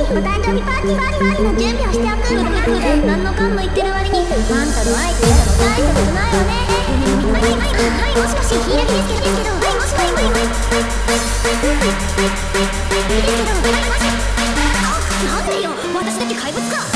お誕生日パーティーの準備をしておく。何のかんの言ってる割にあんたの愛って大したことないわね。はいもしもしヒイラギですけど、はいもしもしですけど、はいマジなんでよ、私だけ怪物か。